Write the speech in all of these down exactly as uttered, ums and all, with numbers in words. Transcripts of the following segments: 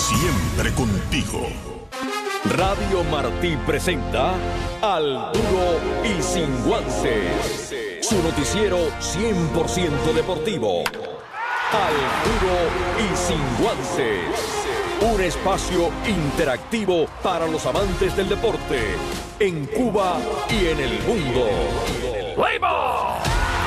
siempre contigo. Radio Martí presenta Al Duro y Sin Guantes, su noticiero cien por ciento deportivo. Al Duro y Sin Guantes, un espacio interactivo para los amantes del deporte en Cuba y en el mundo. ¡Play-ball!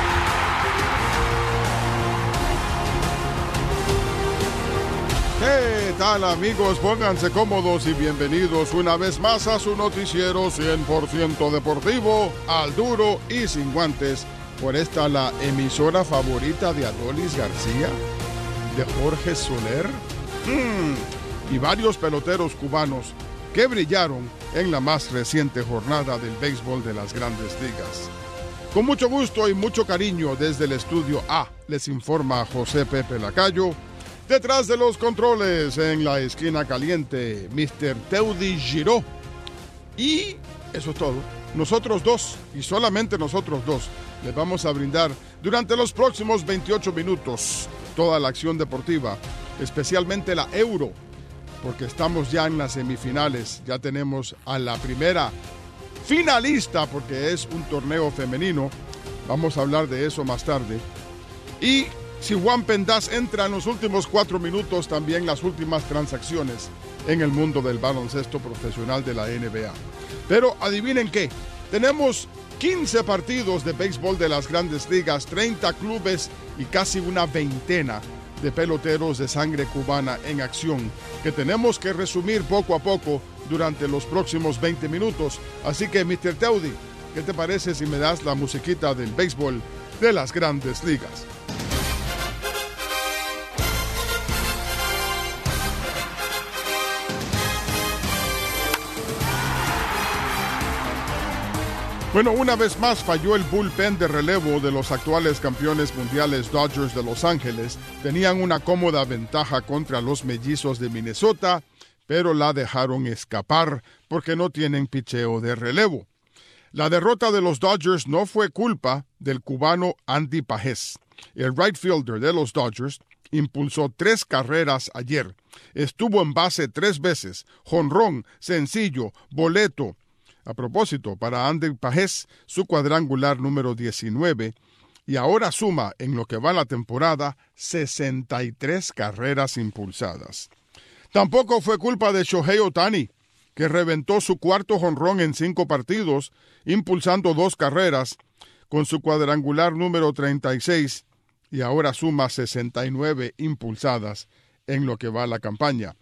¿Qué tal, amigos? Pónganse cómodos y bienvenidos una vez más a su noticiero cien por ciento deportivo, Al Duro y Sin Guantes. Por esta, la emisora favorita de Adolis García, de Jorge Soler mm, y varios peloteros cubanos que brillaron en la más reciente jornada del béisbol de las Grandes Ligas. Con mucho gusto y mucho cariño desde el estudio A, les informa José Pepe Lacayo. Detrás de los controles, en la esquina caliente, mister Teudi Giró. Y eso es todo. Nosotros dos, y solamente nosotros dos, les vamos a brindar durante los próximos veintiocho minutos toda la acción deportiva, especialmente la Euro, porque estamos ya en las semifinales. Ya tenemos a la primera finalista, porque es un torneo femenino. Vamos a hablar de eso más tarde. Y si Juan Pendaz entra en los últimos cuatro minutos, también las últimas transacciones en el mundo del baloncesto profesional de la N B A. Pero adivinen qué, tenemos quince partidos de béisbol de las Grandes Ligas, treinta clubes y casi una veintena de peloteros de sangre cubana en acción, que tenemos que resumir poco a poco durante los próximos veinte minutos. Así que, mister Teudi, ¿qué te parece si me das la musiquita del béisbol de las Grandes Ligas? Bueno, una vez más falló el bullpen de relevo de los actuales campeones mundiales Dodgers de Los Ángeles. Tenían una cómoda ventaja contra los Mellizos de Minnesota, pero la dejaron escapar porque no tienen picheo de relevo. La derrota de los Dodgers no fue culpa del cubano Andy Pajés. El right fielder de los Dodgers impulsó tres carreras ayer. Estuvo en base tres veces, jonrón, sencillo, boleto. A propósito, para Andy Pajés, su cuadrangular número diecinueve, y ahora suma en lo que va la temporada sesenta y tres carreras impulsadas. Tampoco fue culpa de Shohei Ohtani, que reventó su cuarto jonrón en cinco partidos, impulsando dos carreras, con su cuadrangular número treinta y seis, y ahora suma sesenta y nueve impulsadas en lo que va la campaña.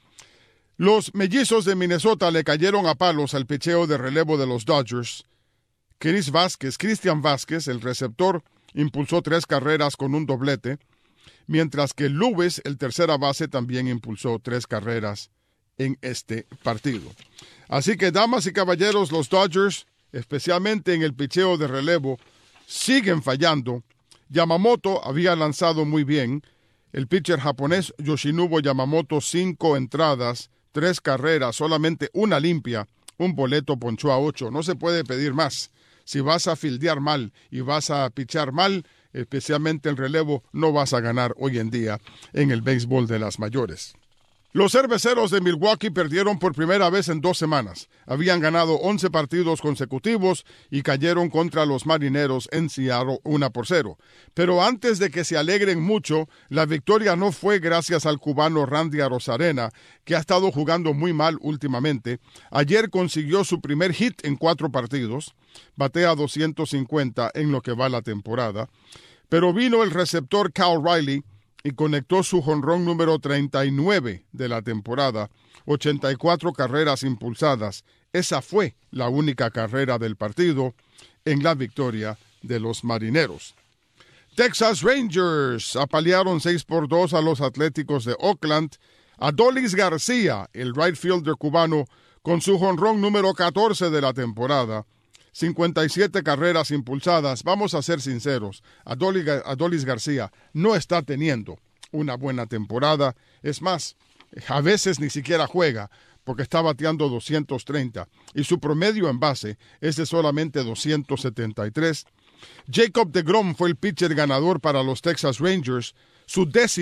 Los Mellizos de Minnesota le cayeron a palos al picheo de relevo de los Dodgers. Chris Vázquez, Cristian Vázquez, el receptor, impulsó tres carreras con un doblete, mientras que Lewis, el tercera base, también impulsó tres carreras en este partido. Así que, damas y caballeros, los Dodgers, especialmente en el picheo de relevo, siguen fallando. Yamamoto había lanzado muy bien. El pitcher japonés Yoshinobu Yamamoto, cinco entradas, tres carreras, solamente una limpia, un boleto, ponchó a ocho. No se puede pedir más. Si vas a fildear mal y vas a pichar mal, especialmente en relevo, no vas a ganar hoy en día en el béisbol de las mayores. Los cerveceros de Milwaukee perdieron por primera vez en dos semanas. Habían ganado once partidos consecutivos y cayeron contra los Marineros en Seattle uno por cero. Pero antes de que se alegren mucho, la victoria no fue gracias al cubano Randy Arozarena, que ha estado jugando muy mal últimamente. Ayer consiguió su primer hit en cuatro partidos, batea doscientos cincuenta en lo que va la temporada. Pero vino el receptor Cal Riley y conectó su jonrón número treinta y nueve de la temporada, ochenta y cuatro carreras impulsadas. Esa fue la única carrera del partido en la victoria de los Marineros. Texas Rangers apalearon seis por dos a los Atléticos de Oakland. Adolis García, el right fielder cubano, con su jonrón número catorce de la temporada, cincuenta y siete carreras impulsadas. Vamos a ser sinceros, Adolis, Adolis García no está teniendo una buena temporada. Es más, a veces ni siquiera juega porque está bateando doscientos treinta y su promedio en base es de solamente doscientos setenta y tres. Jacob deGrom fue el pitcher ganador para los Texas Rangers, su décima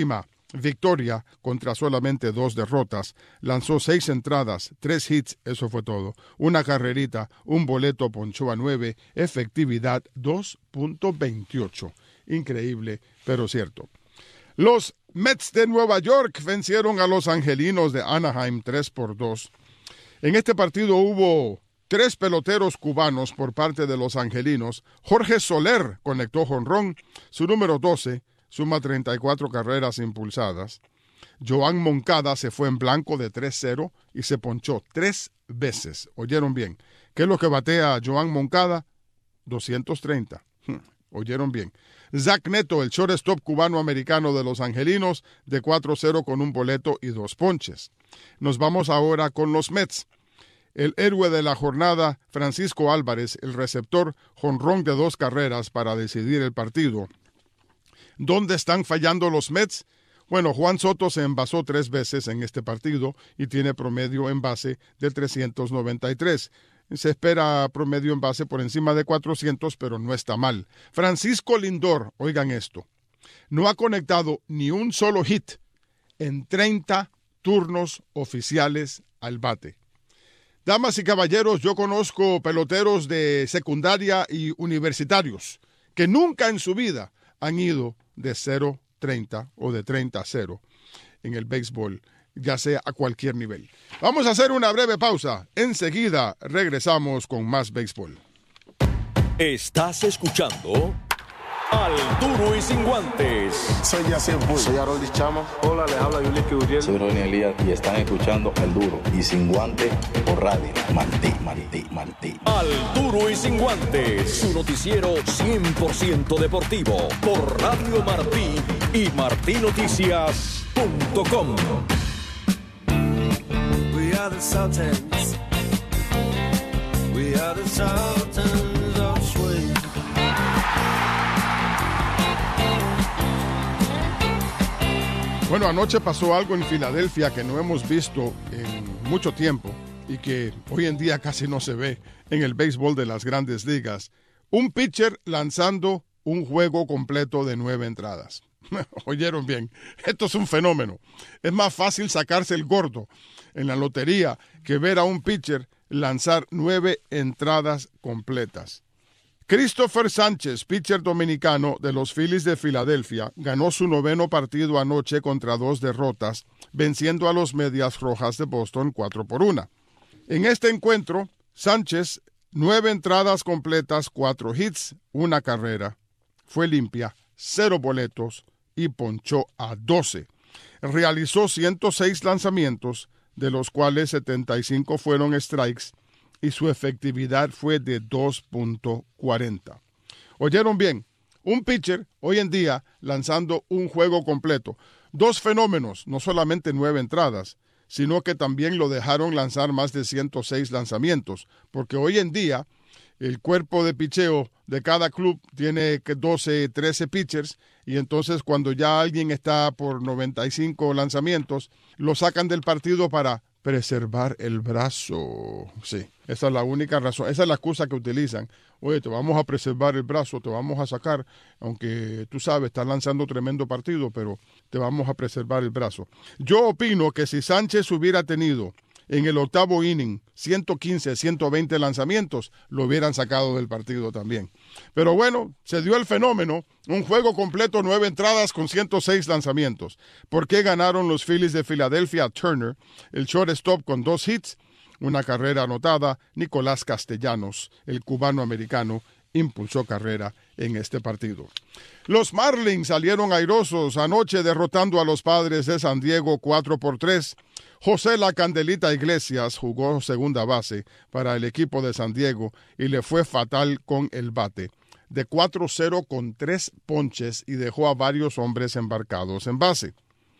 victoria contra solamente dos derrotas. Lanzó seis entradas, tres hits, eso fue todo. Una carrerita, un boleto, ponchó a nueve, efectividad dos punto veintiocho. Increíble, pero cierto. Los Mets de Nueva York vencieron a los Angelinos de Anaheim tres por dos. En este partido hubo tres peloteros cubanos por parte de los Angelinos. Jorge Soler conectó jonrón, su número doce, suma treinta y cuatro carreras impulsadas. Joan Moncada se fue en blanco de tres cero y se ponchó tres veces. ¿Oyeron bien? ¿Qué es lo que batea Joan Moncada? doscientos treinta. ¿Oyeron bien? Zach Neto, el shortstop cubano-americano de los Angelinos, de cuatro cero con un boleto y dos ponches. Nos vamos ahora con los Mets. El héroe de la jornada, Francisco Álvarez, el receptor, jonrón de dos carreras para decidir el partido. ¿Dónde están fallando los Mets? Bueno, Juan Soto se envasó tres veces en este partido y tiene promedio en base de trescientos noventa y tres. Se espera promedio en base por encima de cuatrocientos, pero no está mal. Francisco Lindor, oigan esto, no ha conectado ni un solo hit en treinta turnos oficiales al bate. Damas y caballeros, yo conozco peloteros de secundaria y universitarios que nunca en su vida han ido de cero treinta o de treinta a cero en el béisbol, ya sea a cualquier nivel. Vamos a hacer una breve pausa. Enseguida regresamos con más béisbol. Estás escuchando Al Duro y Sin Guantes. Soy Yacir Bull. Soy Harold Chama. Hola, les habla Yuliki Uriel. Soy Ronnie Elías y están escuchando Al Duro y Sin Guantes por radio. Martí, Martí, Martí. Al Duro y Sin Guantes, su noticiero cien por ciento deportivo por Radio Martí y martí noticias punto com. We are the Sultans. We are the Sultans of Swing. Bueno, anoche pasó algo en Filadelfia que no hemos visto en mucho tiempo y que hoy en día casi no se ve en el béisbol de las grandes ligas. Un pitcher lanzando un juego completo de nueve entradas. Oyeron bien, esto es un fenómeno. Es más fácil sacarse el gordo en la lotería que ver a un pitcher lanzar nueve entradas completas. Christopher Sánchez, pitcher dominicano de los Phillies de Filadelfia, ganó su noveno partido anoche contra dos derrotas, venciendo a los Medias Rojas de Boston cuatro por una. En este encuentro, Sánchez, nueve entradas completas, cuatro hits, una carrera. Fue limpia, cero boletos y ponchó a doce. Realizó ciento seis lanzamientos, de los cuales setenta y cinco fueron strikes, y su efectividad fue de dos punto cuarenta. ¿Oyeron bien? Un pitcher hoy en día lanzando un juego completo. Dos fenómenos, no solamente nueve entradas, sino que también lo dejaron lanzar más de ciento seis lanzamientos, porque hoy en día el cuerpo de picheo de cada club tiene doce, trece pitchers, y entonces cuando ya alguien está por noventa y cinco lanzamientos, lo sacan del partido para preservar el brazo. Sí, esa es la única razón, esa es la excusa que utilizan. Oye, te vamos a preservar el brazo, te vamos a sacar, aunque tú sabes, estás lanzando tremendo partido, pero te vamos a preservar el brazo. Yo opino que si Sánchez hubiera tenido en el octavo inning ciento quince, ciento veinte lanzamientos, lo hubieran sacado del partido también. Pero bueno, se dio el fenómeno, un juego completo, nueve entradas con ciento seis lanzamientos. ¿Por qué ganaron los Phillies de Filadelfia a Turner? El shortstop con dos hits, una carrera anotada. Nicolás Castellanos, el cubano-americano, impulsó carrera en este partido. Los Marlins salieron airosos anoche derrotando a los Padres de San Diego cuatro por tres. José La Candelita Iglesias jugó segunda base para el equipo de San Diego y le fue fatal con el bate. De cuatro cero con tres ponches y dejó a varios hombres embarcados en base.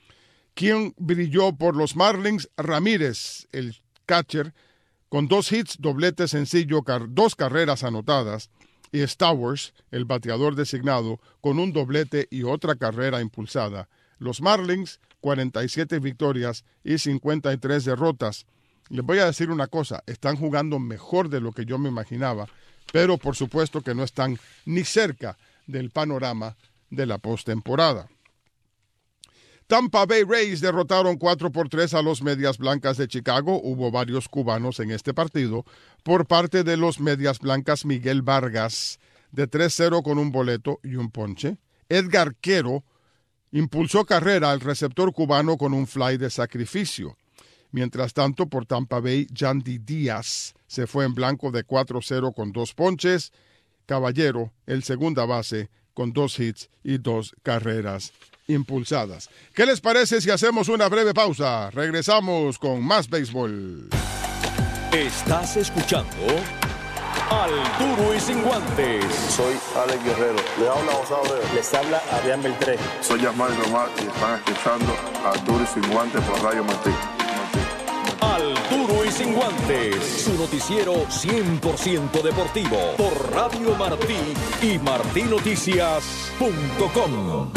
¿Quién brilló por los Marlins? Ramírez, el catcher, con dos hits, doblete sencillo, car- dos carreras anotadas, y Stowers, el bateador designado, con un doblete y otra carrera impulsada. Los Marlins, cuarenta y siete victorias y cincuenta y tres derrotas. Les voy a decir una cosa, están jugando mejor de lo que yo me imaginaba, pero por supuesto que no están ni cerca del panorama de la postemporada. Tampa Bay Rays derrotaron cuatro por tres a los Medias Blancas de Chicago. Hubo varios cubanos en este partido. Por parte de los Medias Blancas, Miguel Vargas, de tres cero con un boleto y un ponche. Edgar Quero impulsó carrera al receptor cubano con un fly de sacrificio. Mientras tanto, por Tampa Bay, Yandy Díaz se fue en blanco de cuatro cero con dos ponches. Caballero, el segunda base, con dos hits y dos carreras impulsadas. ¿Qué les parece si hacemos una breve pausa? Regresamos con más béisbol. Estás escuchando Al Duro y Sin Guantes. Soy Alex Guerrero. Le habla José Abreu. Les habla Adrián Beltré. Soy Yasmán Román y están escuchando Al Duro y Sin Guantes por Radio Martí. Al Duro y Sin Guantes, su noticiero cien por ciento deportivo por Radio Martí y martí noticias punto com.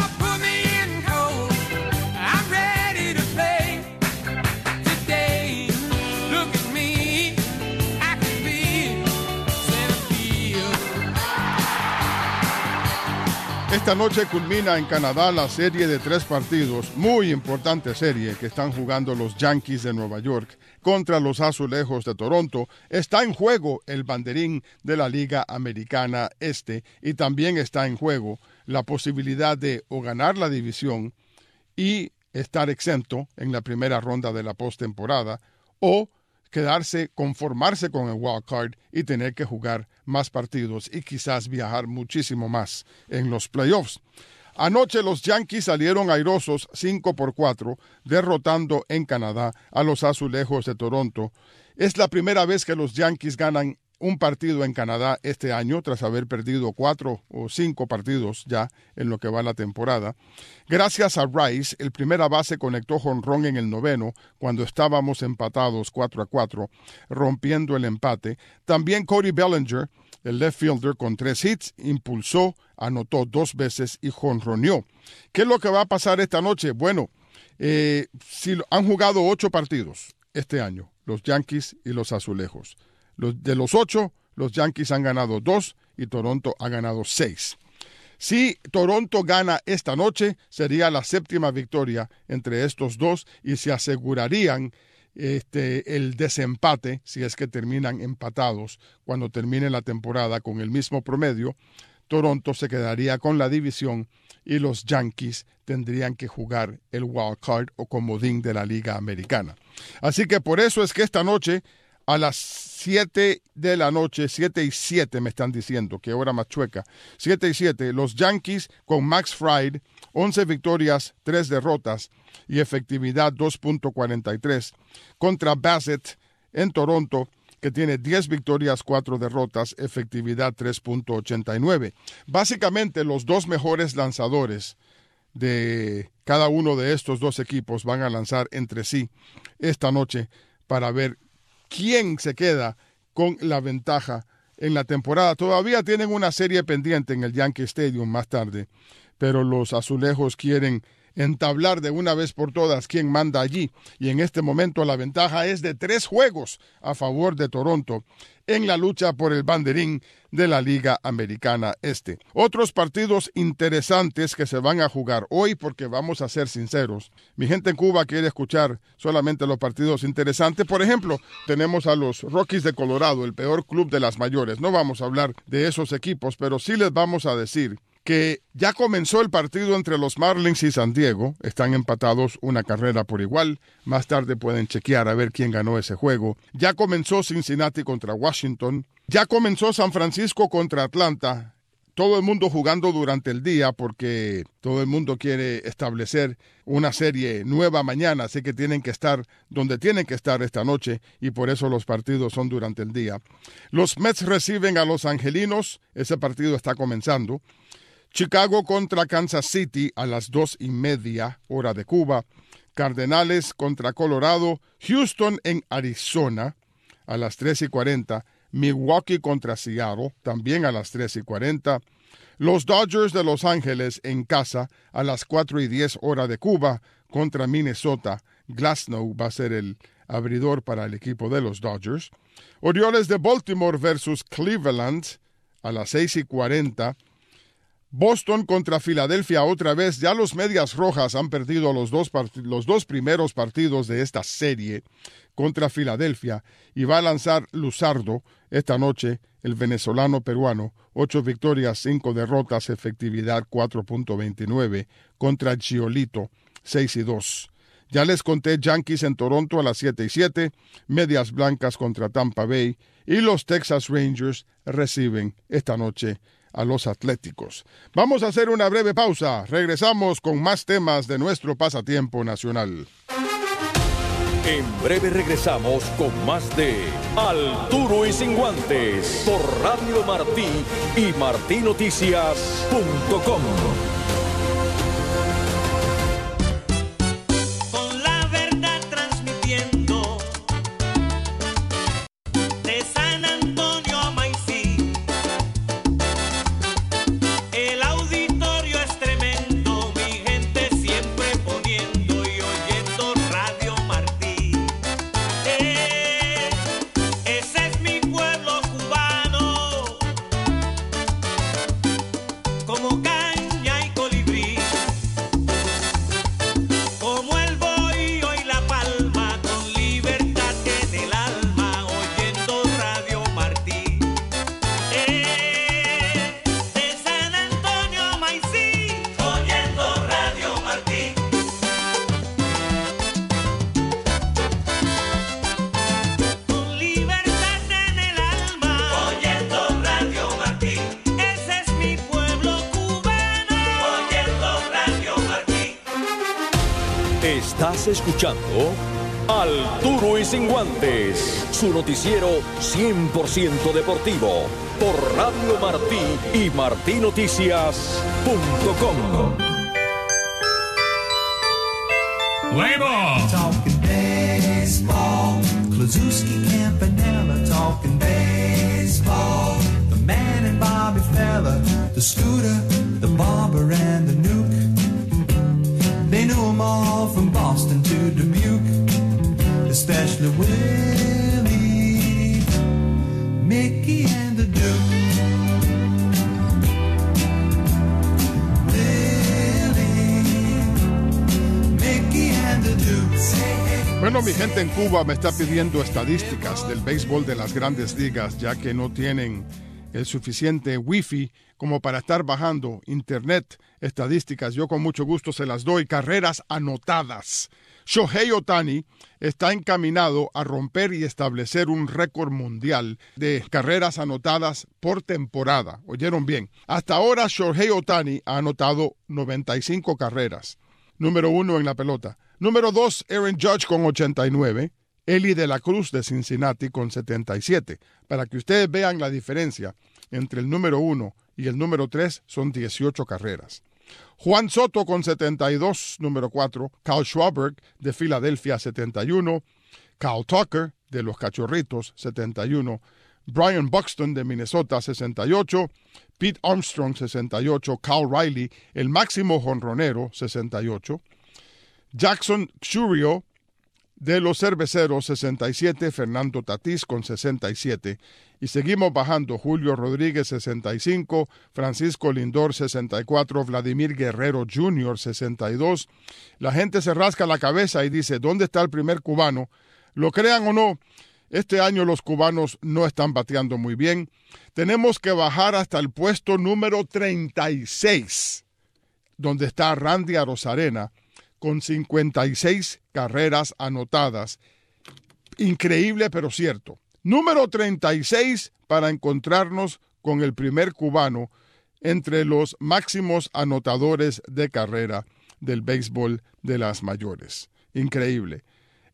Esta noche culmina en Canadá la serie de tres partidos, muy importante serie, que están jugando los Yankees de Nueva York contra los Azulejos de Toronto. Está en juego el banderín de la Liga Americana Este y también está en juego la posibilidad de o ganar la división y estar exento en la primera ronda de la postemporada o quedarse, conformarse con el wild card y tener que jugar más partidos y quizás viajar muchísimo más en los playoffs. Anoche los Yankees salieron airosos cinco por cuatro, derrotando en Canadá a los Azulejos de Toronto. Es la primera vez que los Yankees ganan un partido en Canadá este año, tras haber perdido cuatro o cinco partidos ya en lo que va la temporada. Gracias a Rice, el primera base conectó jonrón en el noveno, cuando estábamos empatados cuatro a cuatro, rompiendo el empate. También Cody Bellinger, el left fielder, con tres hits, impulsó, anotó dos veces y jonroneó. ¿Qué es lo que va a pasar esta noche? Bueno, eh, si han jugado ocho partidos este año, los Yankees y los Azulejos. Los, de los ocho, los Yankees han ganado dos y Toronto ha ganado seis. Si Toronto gana esta noche, sería la séptima victoria entre estos dos y se asegurarían este, el desempate si es que terminan empatados cuando termine la temporada con el mismo promedio. Toronto se quedaría con la división y los Yankees tendrían que jugar el wild card o comodín de la Liga Americana. Así que por eso es que esta noche, a las siete de la noche, siete y siete me están diciendo, qué hora más chueca, siete y siete, los Yankees con Max Fried, once victorias, tres derrotas y efectividad dos punto cuarenta y tres, contra Bassett en Toronto, que tiene diez victorias, cuatro derrotas, efectividad tres punto ochenta y nueve. Básicamente los dos mejores lanzadores de cada uno de estos dos equipos van a lanzar entre sí esta noche para ver quién se queda con la ventaja en la temporada. Todavía tienen una serie pendiente en el Yankee Stadium más tarde, pero los Azulejos quieren entablar de una vez por todas quién manda allí. Y en este momento la ventaja es de tres juegos a favor de Toronto en la lucha por el banderín de la Liga Americana Este. Otros partidos interesantes que se van a jugar hoy, porque vamos a ser sinceros, mi gente en Cuba quiere escuchar solamente los partidos interesantes. Por ejemplo, tenemos a los Rockies de Colorado, el peor club de las mayores. No vamos a hablar de esos equipos, pero sí les vamos a decir que ya comenzó el partido entre los Marlins y San Diego. Están empatados una carrera por igual. Más tarde pueden chequear a ver quién ganó ese juego. Ya comenzó Cincinnati contra Washington. Ya comenzó San Francisco contra Atlanta. Todo el mundo jugando durante el día porque todo el mundo quiere establecer una serie nueva mañana, así que tienen que estar donde tienen que estar esta noche y por eso los partidos son durante el día. Los Mets reciben a los Angelinos. Ese partido está comenzando. Chicago contra Kansas City a las dos y media, hora de Cuba. Cardenales contra Colorado. Houston en Arizona a las tres y cuarenta. Milwaukee contra Seattle, también a las tres y cuarenta. Los Dodgers de Los Ángeles en casa a las cuatro y diez, hora de Cuba, contra Minnesota. Glasnow va a ser el abridor para el equipo de los Dodgers. Orioles de Baltimore versus Cleveland a las seis y cuarenta. Boston contra Filadelfia otra vez. Ya los Medias Rojas han perdido los dos, los dos primeros partidos de esta serie contra Filadelfia y va a lanzar Luzardo esta noche, el venezolano peruano. Ocho victorias, cinco derrotas, efectividad cuatro punto veintinueve contra Giolito, seis y dos. Ya les conté Yankees en Toronto a las siete y siete, Medias Blancas contra Tampa Bay y los Texas Rangers reciben esta noche a los Atléticos. Vamos a hacer una breve pausa. Regresamos con más temas de nuestro pasatiempo nacional. En breve regresamos con más de Al Duro y Sin Guantes por Radio Martí y martí noticias punto com. Con la verdad transmitiendo de San Antonio a Maicí. El auditorio es tremendo, mi gente siempre poniendo y oyendo Radio Martí. Eh, ese es mi pueblo cubano, como caña y colibrí, como el bohío y la palma, con libertad en el alma, oyendo Radio Martí. Eh, de San Antonio a Maicí, oyendo Radio Martí. Con libertad en el alma, oyendo Radio Martí. Ese es mi pueblo cubano, oyendo Radio Martí. Estás escuchando Al Duro y Sin Guantes, su noticiero cien por ciento deportivo por Radio Martí y martí noticias punto com. Talking baseball, Klazuski, Campanella, talking baseball. The man and Bobby Fella, the Scooter, the Barber and the Nuke. They knew 'em all from Boston to Dubuque, especially Willie, Mickey and the Duke. Willie, Mickey and the Duke. Say, hey. Bueno, mi gente en Cuba me está pidiendo estadísticas del béisbol de las grandes ligas, ya que no tienen el suficiente wifi como para estar bajando internet estadísticas. Yo con mucho gusto se las doy. Carreras anotadas. Shohei Ohtani está encaminado a romper y establecer un récord mundial de carreras anotadas por temporada. ¿Oyeron bien? Hasta ahora Shohei Ohtani ha anotado noventa y cinco carreras. Número uno en la pelota. Número dos, Aaron Judge con ochenta y nueve. Eli de la Cruz de Cincinnati con setenta y siete. Para que ustedes vean la diferencia entre el número uno y el número tres, son dieciocho carreras. Juan Soto con setenta y dos, número cuatro. Kyle Schwarber de Filadelfia, setenta y uno. Kyle Tucker de los Cachorritos, setenta y uno. Brian Buxton de Minnesota, sesenta y ocho. Pete Armstrong, sesenta y ocho. Kyle Riley, el máximo jonronero, sesenta y ocho. Jackson Chourio de los Cerveceros, sesenta y siete. Fernando Tatís con sesenta y siete. Y seguimos bajando. Julio Rodríguez, sesenta y cinco. Francisco Lindor, sesenta y cuatro. Vladimir Guerrero junior, sesenta y dos. La gente se rasca la cabeza y dice, ¿dónde está el primer cubano? Lo crean o no, este año los cubanos no están bateando muy bien. Tenemos que bajar hasta el puesto número treinta y seis, donde está Randy Arozarena, con cincuenta y seis carreras anotadas. Increíble, pero cierto. Número treinta y seis para encontrarnos con el primer cubano entre los máximos anotadores de carrera del béisbol de las mayores. Increíble.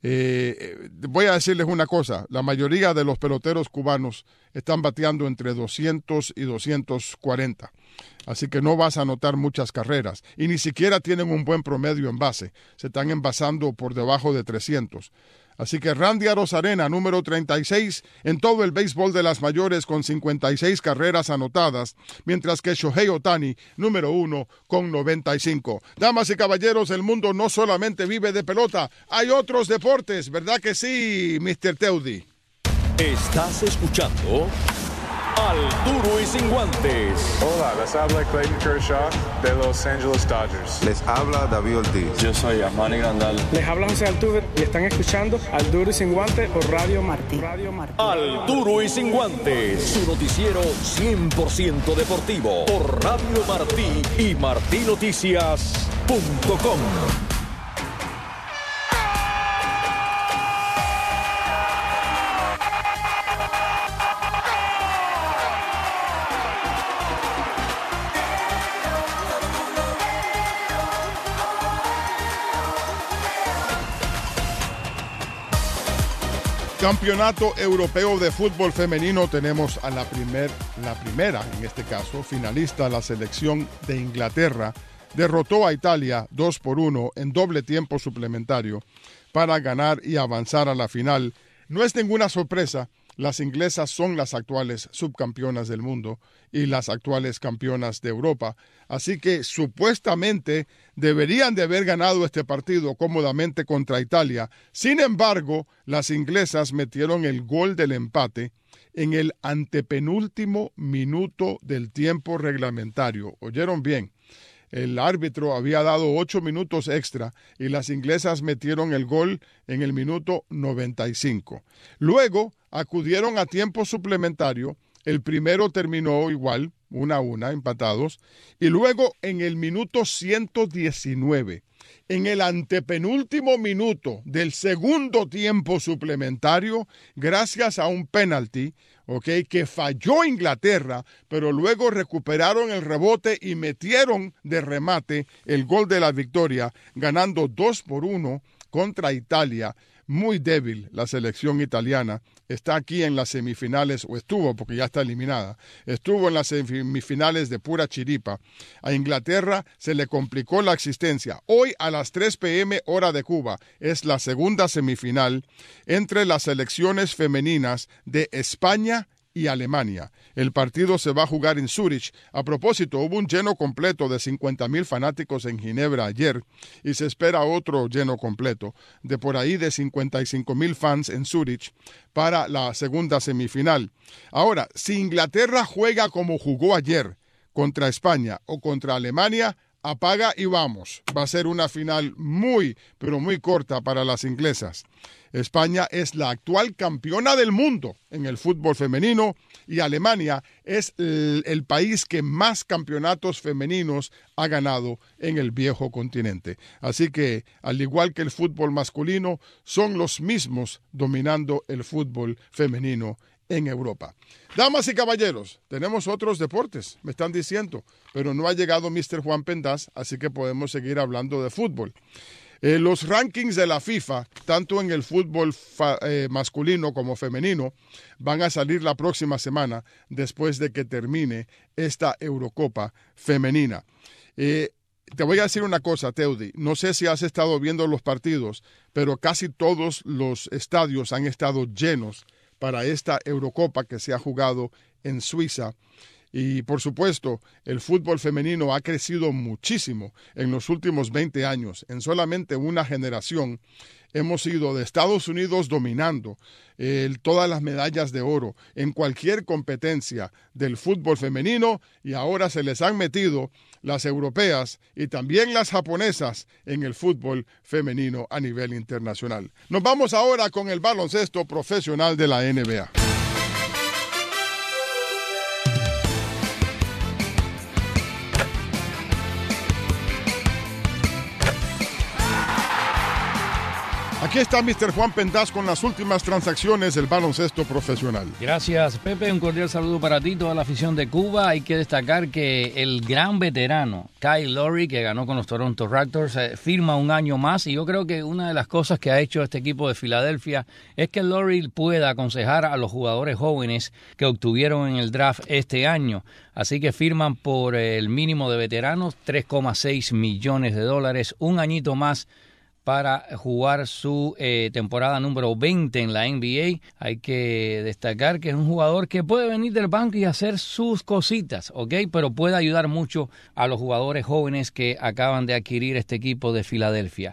Eh, voy a decirles una cosa. La mayoría de los peloteros cubanos están bateando entre doscientos y doscientos cuarenta. Así que no vas a anotar muchas carreras. Y ni siquiera tienen un buen promedio en base. Se están envasando por debajo de trescientos. Así que Randy Arozarena, número treinta y seis, en todo el béisbol de las mayores con cincuenta y seis carreras anotadas, mientras que Shohei Ohtani, número uno, con noventa y cinco. Damas y caballeros, el mundo no solamente vive de pelota, hay otros deportes, ¿verdad que sí, mister Teudi? Estás escuchando Al Duro y Sin Guantes. Hola, les habla Clayton Kershaw de Los Angeles Dodgers. Les habla David Ortiz. Yo soy Armani Grandal. Les habla José Altuve y están escuchando Al Duro y Sin Guantes por Radio Martí. Radio Martí. Al Duro y Sin Guantes, su noticiero cien por ciento deportivo por Radio Martí y martí noticias punto com. Campeonato Europeo de Fútbol Femenino. Tenemos a la, primer, la primera, en este caso, finalista, la selección de Inglaterra. Derrotó a Italia dos por uno en doble tiempo suplementario para ganar y avanzar a la final. No es ninguna sorpresa, las inglesas son las actuales subcampeonas del mundo y las actuales campeonas de Europa. Así que supuestamente deberían de haber ganado este partido cómodamente contra Italia. Sin embargo, las inglesas metieron el gol del empate en el antepenúltimo minuto del tiempo reglamentario. ¿Oyeron bien? El árbitro había dado ocho minutos extra y las inglesas metieron el gol en el minuto noventa y cinco. Luego acudieron a tiempo suplementario. El primero terminó igual, una a una, empatados. Y luego en el minuto ciento diecinueve, en el antepenúltimo minuto del segundo tiempo suplementario, gracias a un penalti, okay, que falló Inglaterra, pero luego recuperaron el rebote y metieron de remate el gol de la victoria, ganando dos por uno contra Italia. Muy débil la selección italiana. Está aquí en las semifinales, o estuvo porque ya está eliminada, estuvo en las semifinales de pura chiripa. A Inglaterra se le complicó la existencia. Hoy a las tres pe eme hora de Cuba es la segunda semifinal entre las selecciones femeninas de España y Alemania. El partido se va a jugar en Zúrich. A propósito, hubo un lleno completo de cincuenta mil fanáticos en Ginebra ayer y se espera otro lleno completo de por ahí de cincuenta y cinco mil fans en Zúrich para la segunda semifinal. Ahora, si Inglaterra juega como jugó ayer contra España o contra Alemania, apaga y vamos. Va a ser una final muy, pero muy corta para las inglesas. España es la actual campeona del mundo en el fútbol femenino y Alemania es el, el país que más campeonatos femeninos ha ganado en el viejo continente. Así que, al igual que el fútbol masculino, son los mismos dominando el fútbol femenino en Europa. Damas y caballeros, tenemos otros deportes, me están diciendo, pero no ha llegado mister Juan Pendaz, así que podemos seguir hablando de fútbol. Eh, los rankings de la FIFA, tanto en el fútbol fa, eh, masculino como femenino, van a salir la próxima semana después de que termine esta Eurocopa femenina. Eh, te voy a decir una cosa, Teudi, no sé si has estado viendo los partidos, pero casi todos los estadios han estado llenos para esta Eurocopa que se ha jugado en Suiza. Y, por supuesto, el fútbol femenino ha crecido muchísimo en los últimos veinte años. En solamente una generación hemos ido de Estados Unidos dominando eh, todas las medallas de oro en cualquier competencia del fútbol femenino y ahora se les han metido las europeas y también las japonesas en el fútbol femenino a nivel internacional. Nos vamos ahora con el baloncesto profesional de la N B A. Aquí está mister Juan Pendaz con las últimas transacciones del baloncesto profesional. Gracias, Pepe. Un cordial saludo para ti, toda la afición de Cuba. Hay que destacar que el gran veterano Kyle Lowry, que ganó con los Toronto Raptors, eh, firma un año más. Y yo creo que una de las cosas que ha hecho este equipo de Filadelfia es que Lowry pueda aconsejar a los jugadores jóvenes que obtuvieron en el draft este año. Así que firman por el mínimo de veteranos, tres coma seis millones de dólares, un añito más para jugar su eh, temporada número veinte en la N B A. Hay que destacar que es un jugador que puede venir del banco y hacer sus cositas, ¿ok? Pero puede ayudar mucho a los jugadores jóvenes que acaban de adquirir este equipo de Filadelfia.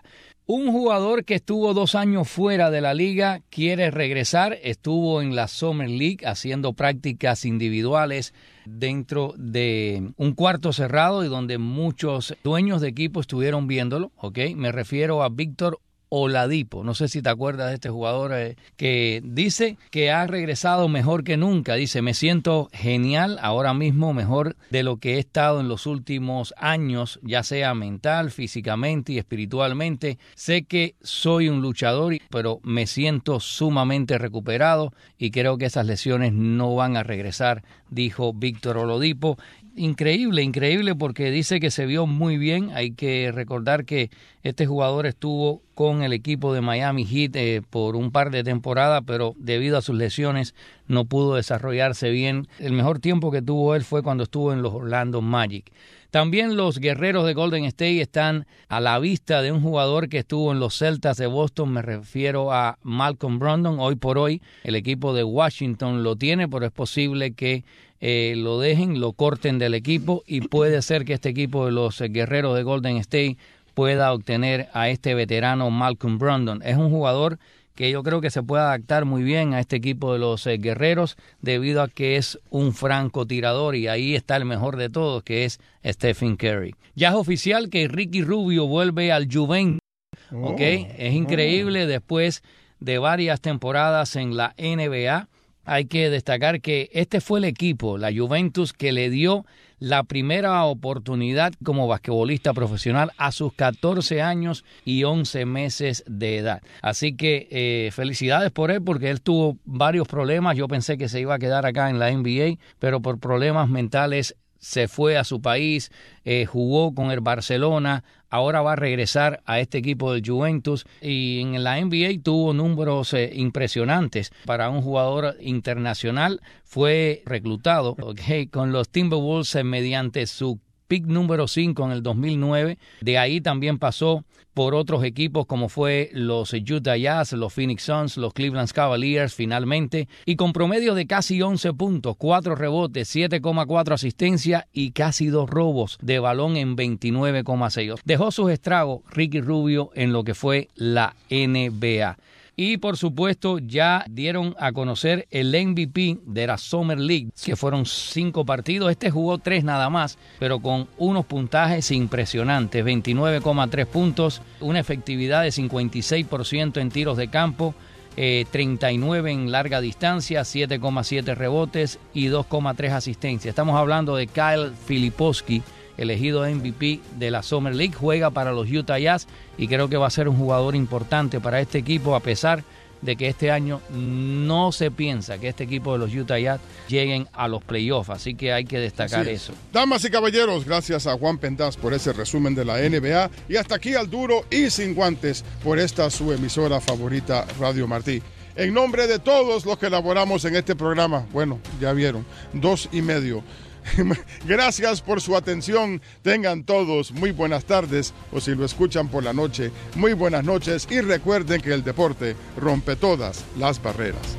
Un jugador que estuvo dos años fuera de la liga quiere regresar. Estuvo en la Summer League haciendo prácticas individuales dentro de un cuarto cerrado y donde muchos dueños de equipo estuvieron viéndolo. ¿Ok? Me refiero a Víctor Oladipo. No sé si te acuerdas de este jugador eh, que dice que ha regresado mejor que nunca. Dice, me siento genial ahora mismo, mejor de lo que he estado en los últimos años, ya sea mental, físicamente y espiritualmente. Sé que soy un luchador, pero me siento sumamente recuperado y creo que esas lesiones no van a regresar, dijo Víctor Oladipo. Increíble, increíble porque dice que se vio muy bien. Hay que recordar que este jugador estuvo con el equipo de Miami Heat eh, por un par de temporadas, pero debido a sus lesiones no pudo desarrollarse bien. El mejor tiempo que tuvo él fue cuando estuvo en los Orlando Magic. También los guerreros de Golden State están a la vista de un jugador que estuvo en los Celtas de Boston. Me refiero a Malcolm Brogdon. Hoy por hoy el equipo de Washington lo tiene, pero es posible que eh, lo dejen, lo corten del equipo y puede ser que este equipo de los eh, guerreros de Golden State pueda obtener a este veterano Malcolm Brogdon. Es un jugador que yo creo que se puede adaptar muy bien a este equipo de los eh, guerreros debido a que es un francotirador y ahí está el mejor de todos, que es Stephen Curry. Ya es oficial que Ricky Rubio vuelve al Juventus, oh, ¿ok? Es increíble, oh. Después de varias temporadas en la N B A. Hay que destacar que este fue el equipo, la Juventus, que le dio la primera oportunidad como basquetbolista profesional a sus catorce años y once meses de edad. Así que eh, felicidades por él porque él tuvo varios problemas. Yo pensé que se iba a quedar acá en la N B A, pero por problemas mentales se fue a su país, eh, jugó con el Barcelona, ahora va a regresar a este equipo del Juventus y en la N B A tuvo números eh, impresionantes. Para un jugador internacional fue reclutado okay, con los Timberwolves eh, mediante su pick número cinco en el dos mil nueve. De ahí también pasó por otros equipos como fue los Utah Jazz, los Phoenix Suns, los Cleveland Cavaliers finalmente, y con promedio de casi once puntos, cuatro rebotes, siete coma cuatro asistencias y casi dos robos de balón en veintinueve coma seis. Dejó sus estragos Ricky Rubio en lo que fue la N B A. Y por supuesto ya dieron a conocer el M V P de la Summer League, que fueron cinco partidos. Este jugó tres nada más, pero con unos puntajes impresionantes, veintinueve coma tres puntos, una efectividad de cincuenta y seis por ciento en tiros de campo, eh, treinta y nueve en larga distancia, siete coma siete rebotes y dos coma tres asistencias. Estamos hablando de Kyle Filipowski, elegido M V P de la Summer League, juega para los Utah Jazz y creo que va a ser un jugador importante para este equipo, a pesar de que este año no se piensa que este equipo de los Utah Jazz lleguen a los playoffs, así que hay que destacar eso. Damas y caballeros, gracias a Juan Pendas por ese resumen de la N B A y hasta aquí al duro y sin guantes por esta su emisora favorita, Radio Martí. En nombre de todos los que elaboramos en este programa, bueno, ya vieron, dos y medio. Gracias por su atención. Tengan todos muy buenas tardes o si lo escuchan por la noche, muy buenas noches y recuerden que el deporte rompe todas las barreras.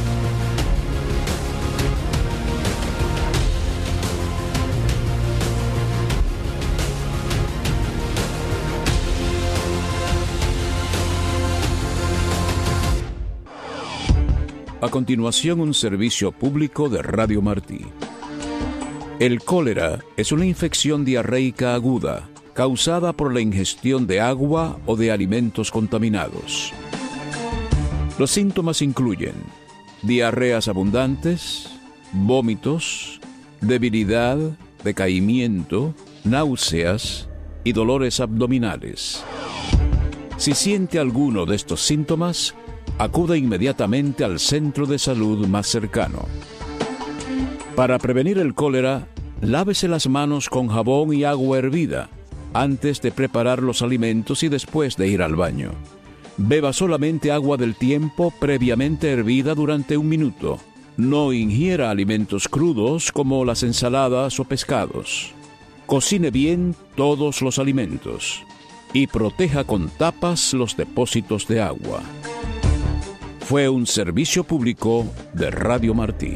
A continuación, un servicio público de Radio Martí. El cólera es una infección diarreica aguda causada por la ingestión de agua o de alimentos contaminados. Los síntomas incluyen diarreas abundantes, vómitos, debilidad, decaimiento, náuseas y dolores abdominales. Si siente alguno de estos síntomas, acuda inmediatamente al centro de salud más cercano. Para prevenir el cólera, lávese las manos con jabón y agua hervida antes de preparar los alimentos y después de ir al baño. Beba solamente agua del tiempo previamente hervida durante un minuto. No ingiera alimentos crudos como las ensaladas o pescados. Cocine bien todos los alimentos y proteja con tapas los depósitos de agua. Fue un servicio público de Radio Martí.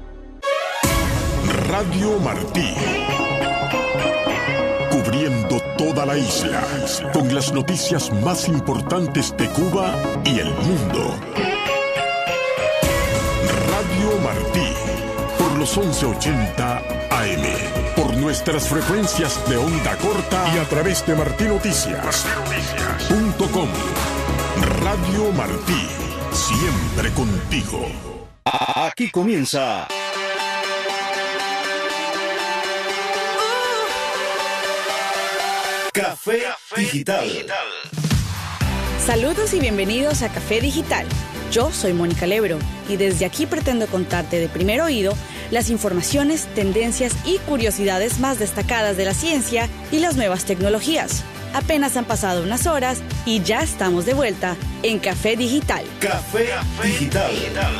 Radio Martí, cubriendo toda la isla, con las noticias más importantes de Cuba y el mundo. Radio Martí, por los once ochenta A M, por nuestras frecuencias de onda corta y a través de martinoticias punto com. Radio Martí, siempre contigo. Aquí comienza Café Digital. Saludos y bienvenidos a Café Digital. Yo soy Mónica Lebro y desde aquí pretendo contarte de primer oído las informaciones, tendencias y curiosidades más destacadas de la ciencia y las nuevas tecnologías. Apenas han pasado unas horas y ya estamos de vuelta en Café Digital. Café Digital.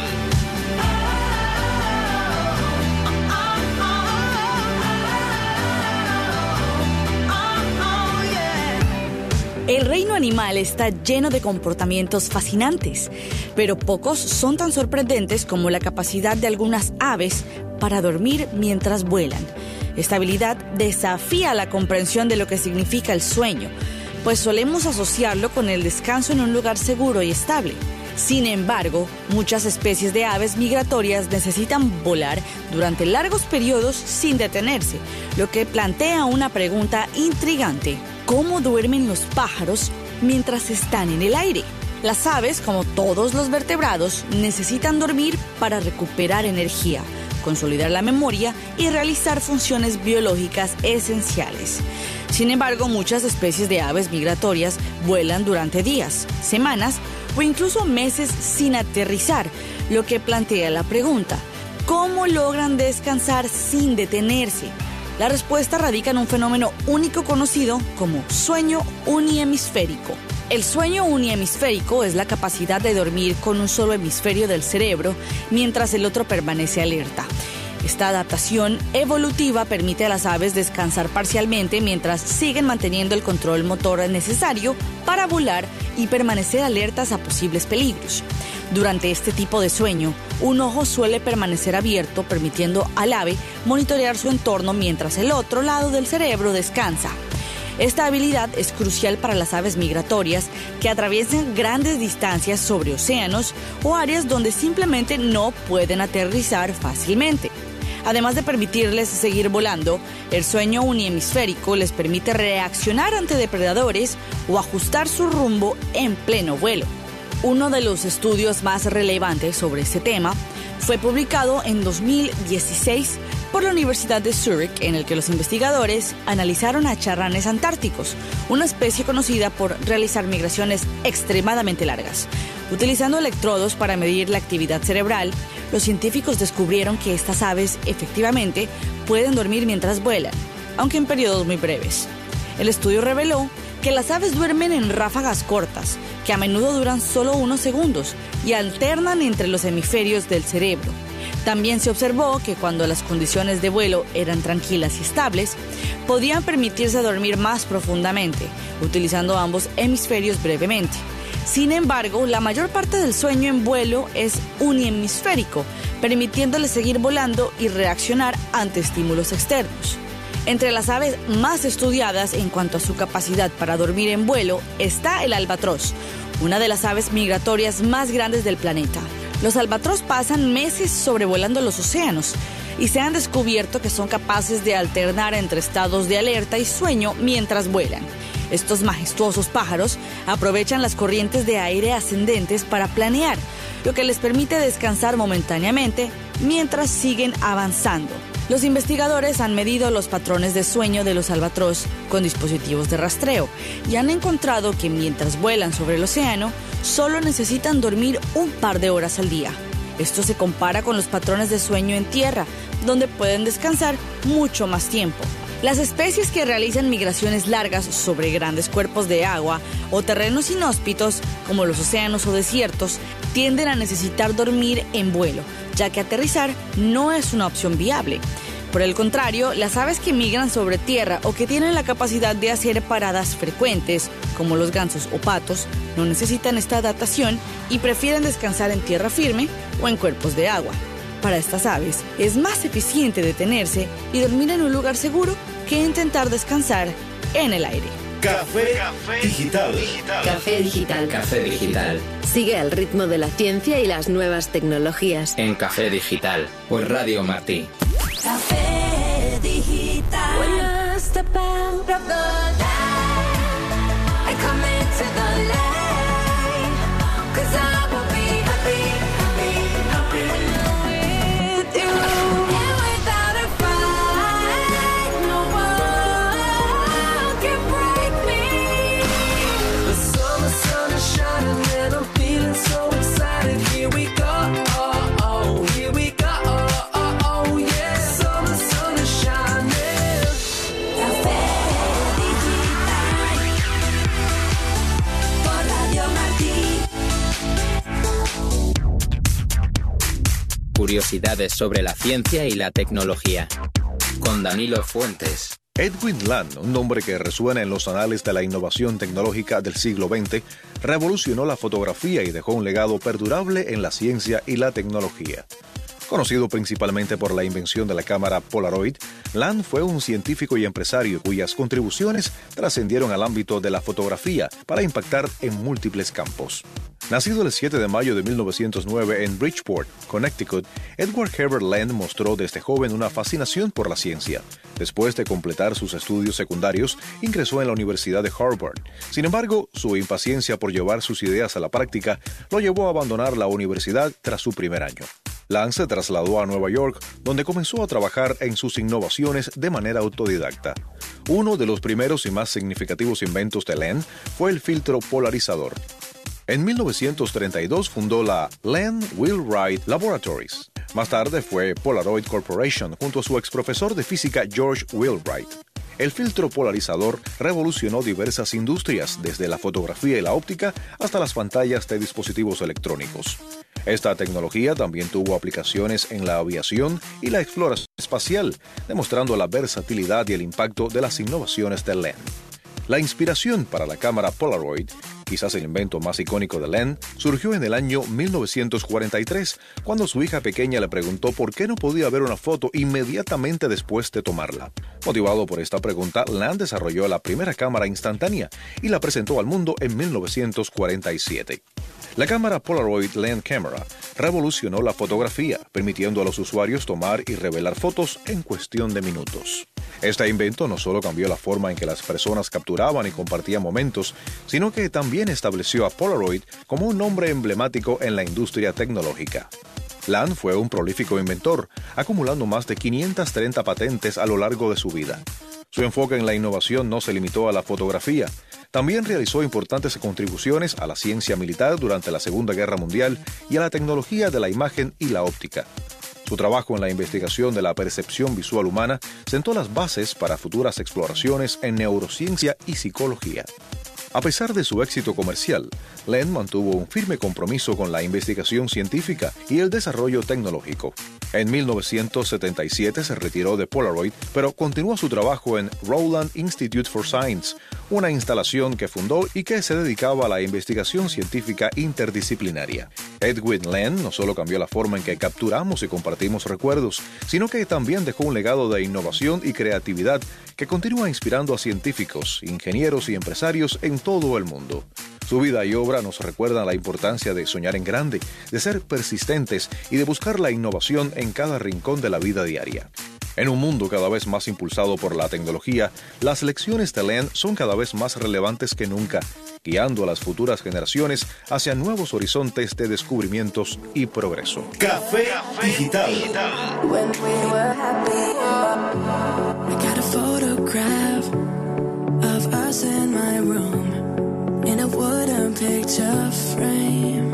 El reino animal está lleno de comportamientos fascinantes, pero pocos son tan sorprendentes como la capacidad de algunas aves para dormir mientras vuelan. Esta habilidad desafía la comprensión de lo que significa el sueño, pues solemos asociarlo con el descanso en un lugar seguro y estable. Sin embargo, muchas especies de aves migratorias necesitan volar durante largos periodos sin detenerse, lo que plantea una pregunta intrigante. ¿Cómo duermen los pájaros mientras están en el aire? Las aves, como todos los vertebrados, necesitan dormir para recuperar energía, consolidar la memoria y realizar funciones biológicas esenciales. Sin embargo, muchas especies de aves migratorias vuelan durante días, semanas o incluso meses sin aterrizar, lo que plantea la pregunta: ¿cómo logran descansar sin detenerse? La respuesta radica en un fenómeno único conocido como sueño unihemisférico. El sueño unihemisférico es la capacidad de dormir con un solo hemisferio del cerebro mientras el otro permanece alerta. Esta adaptación evolutiva permite a las aves descansar parcialmente mientras siguen manteniendo el control motor necesario para volar y permanecer alertas a posibles peligros. Durante este tipo de sueño, un ojo suele permanecer abierto, permitiendo al ave monitorear su entorno mientras el otro lado del cerebro descansa. Esta habilidad es crucial para las aves migratorias que atraviesan grandes distancias sobre océanos o áreas donde simplemente no pueden aterrizar fácilmente. Además de permitirles seguir volando, el sueño unihemisférico les permite reaccionar ante depredadores o ajustar su rumbo en pleno vuelo. Uno de los estudios más relevantes sobre este tema fue publicado en dos mil dieciséis por la Universidad de Zurich, en el que los investigadores analizaron a charranes antárticos, una especie conocida por realizar migraciones extremadamente largas. Utilizando electrodos para medir la actividad cerebral, los científicos descubrieron que estas aves efectivamente pueden dormir mientras vuelan, aunque en periodos muy breves. El estudio reveló que las aves duermen en ráfagas cortas, que a menudo duran solo unos segundos y alternan entre los hemisferios del cerebro. También se observó que cuando las condiciones de vuelo eran tranquilas y estables, podían permitirse dormir más profundamente, utilizando ambos hemisferios brevemente. Sin embargo, la mayor parte del sueño en vuelo es unihemisférico, permitiéndoles seguir volando y reaccionar ante estímulos externos. Entre las aves más estudiadas en cuanto a su capacidad para dormir en vuelo está el albatros, una de las aves migratorias más grandes del planeta. Los albatros pasan meses sobrevolando los océanos y se han descubierto que son capaces de alternar entre estados de alerta y sueño mientras vuelan. Estos majestuosos pájaros aprovechan las corrientes de aire ascendentes para planear, lo que les permite descansar momentáneamente mientras siguen avanzando. Los investigadores han medido los patrones de sueño de los albatros con dispositivos de rastreo y han encontrado que mientras vuelan sobre el océano, solo necesitan dormir un par de horas al día. Esto se compara con los patrones de sueño en tierra, donde pueden descansar mucho más tiempo. Las especies que realizan migraciones largas sobre grandes cuerpos de agua o terrenos inhóspitos, como los océanos o desiertos, tienden a necesitar dormir en vuelo, ya que aterrizar no es una opción viable. Por el contrario, las aves que migran sobre tierra o que tienen la capacidad de hacer paradas frecuentes, como los gansos o patos, no necesitan esta adaptación y prefieren descansar en tierra firme o en cuerpos de agua. Para estas aves, es más eficiente detenerse y dormir en un lugar seguro que intentar descansar en el aire. Café, Café Digital. Café Digital. Café Digital. Sigue el ritmo de la ciencia y las nuevas tecnologías. En Café Digital, por Radio Martí. Café Digital. When I step out of the light, I come into the light, 'cause I will be happy, happy, happy when I'm with you. And without a fight, no one can break me. The summer sun is shining and I'm feeling so excited. Here we go, oh, oh, here we go, oh, oh, oh, yeah. Summer sun is shining. Café Digital por Radio Martí. Curiosidades sobre la ciencia y la tecnología. Con Danilo Fuentes. Edwin Land, un nombre que resuena en los anales de la innovación tecnológica del siglo veinte, revolucionó la fotografía y dejó un legado perdurable en la ciencia y la tecnología. Conocido principalmente por la invención de la cámara Polaroid, Land fue un científico y empresario cuyas contribuciones trascendieron al ámbito de la fotografía para impactar en múltiples campos. Nacido el siete de mayo de mil novecientos nueve en Bridgeport, Connecticut, Edward Herbert Land mostró desde joven una fascinación por la ciencia. Después de completar sus estudios secundarios, ingresó en la Universidad de Harvard. Sin embargo, su impaciencia por llevar sus ideas a la práctica lo llevó a abandonar la universidad tras su primer año. Land se trasladó a Nueva York, donde comenzó a trabajar en sus innovaciones de manera autodidacta. Uno de los primeros y más significativos inventos de Land fue el filtro polarizador. En mil novecientos treinta y dos fundó la Land Wheelwright Laboratories. Más tarde fue Polaroid Corporation junto a su exprofesor de física George Wheelwright. El filtro polarizador revolucionó diversas industrias, desde la fotografía y la óptica hasta las pantallas de dispositivos electrónicos. Esta tecnología también tuvo aplicaciones en la aviación y la exploración espacial, demostrando la versatilidad y el impacto de las innovaciones de Land. La inspiración para la cámara Polaroid, quizás el invento más icónico de Land, surgió en el año mil novecientos cuarenta y tres, cuando su hija pequeña le preguntó por qué no podía ver una foto inmediatamente después de tomarla. Motivado por esta pregunta, Land desarrolló la primera cámara instantánea y la presentó al mundo en mil novecientos cuarenta y siete. La cámara Polaroid Land Camera revolucionó la fotografía, permitiendo a los usuarios tomar y revelar fotos en cuestión de minutos. Este invento no solo cambió la forma en que las personas capturaban y compartían momentos, sino que también estableció a Polaroid como un nombre emblemático en la industria tecnológica. Land fue un prolífico inventor, acumulando más de quinientas treinta patentes a lo largo de su vida. Su enfoque en la innovación no se limitó a la fotografía. También realizó importantes contribuciones a la ciencia militar durante la Segunda Guerra Mundial y a la tecnología de la imagen y la óptica. Su trabajo en la investigación de la percepción visual humana sentó las bases para futuras exploraciones en neurociencia y psicología. A pesar de su éxito comercial, Land mantuvo un firme compromiso con la investigación científica y el desarrollo tecnológico. En mil novecientos setenta y siete se retiró de Polaroid, pero continuó su trabajo en Rowland Institute for Science, una instalación que fundó y que se dedicaba a la investigación científica interdisciplinaria. Edwin Land no solo cambió la forma en que capturamos y compartimos recuerdos, sino que también dejó un legado de innovación y creatividad que continúa inspirando a científicos, ingenieros y empresarios en todo el mundo. Su vida y obra nos recuerdan la importancia de soñar en grande, de ser persistentes y de buscar la innovación en cada rincón de la vida diaria. En un mundo cada vez más impulsado por la tecnología, las lecciones de Land son cada vez más relevantes que nunca, guiando a las futuras generaciones hacia nuevos horizontes de descubrimientos y progreso. Café Digital. When we were happy, I got a photograph of us in my room in a wooden picture frame.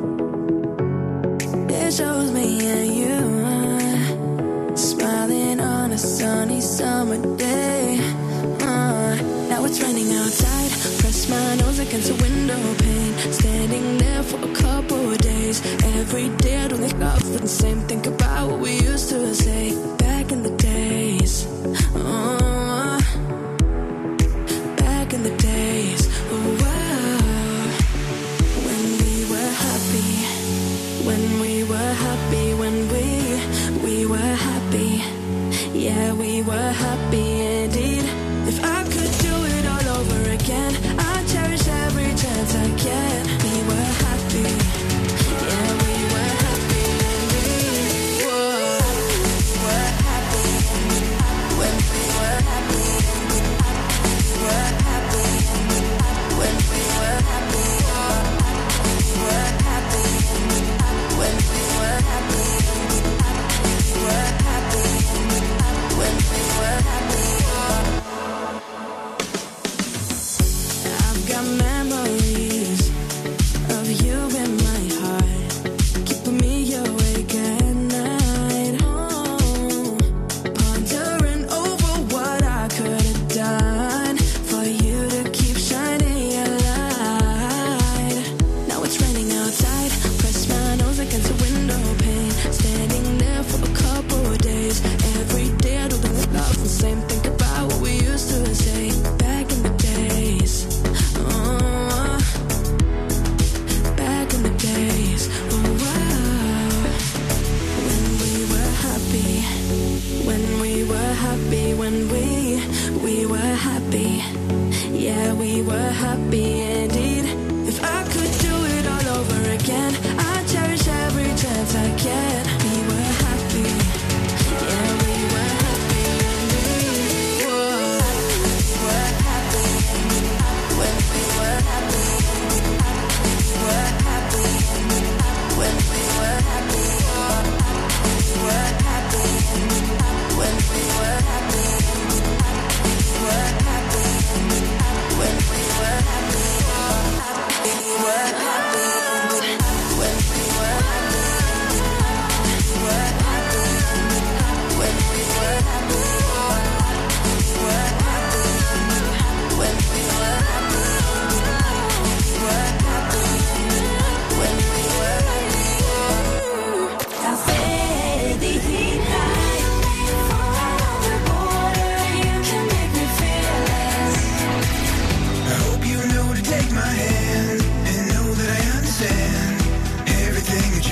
It shows me and you smiling on a sunny summer day. Uh, now it's raining outside. Press my nose against the window pane. Standing there for a couple of days. Every day I don't think of the same. Think about what we used to say back in the days. Uh, back in the days. Oh, wow. When we were happy. When we were happy. When we, we were happy. Yeah, we were happy indeed. If I could do it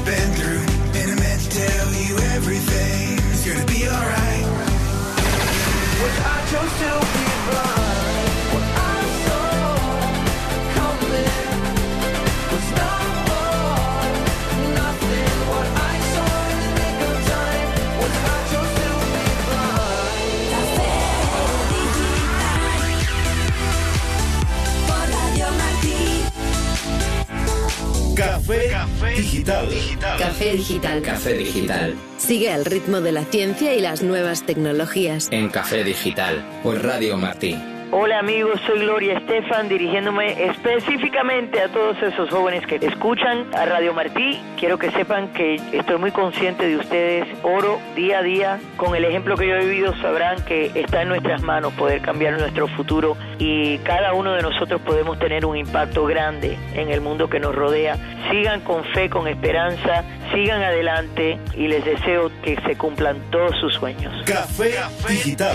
you've been through, and I meant to tell you everything's gonna be alright. What I chose to be blind, what I saw coming was no more, nothing. What I saw in the nick of time was I chose to be blind. Café digital por Radio Martí. Café, Café digital. digital. Café digital. Café Digital. Sigue al ritmo de la ciencia y las nuevas tecnologías. En Café Digital por Radio Martí. Hola amigos, soy Gloria Estefan, dirigiéndome específicamente a todos esos jóvenes que escuchan a Radio Martí. Quiero que sepan que estoy muy consciente de ustedes. Oro día a día. Con el ejemplo que yo he vivido sabrán que está en nuestras manos poder cambiar nuestro futuro y cada uno de nosotros podemos tener un impacto grande en el mundo que nos rodea. Sigan con fe, con esperanza, sigan adelante y les deseo que se cumplan todos sus sueños. Café digital.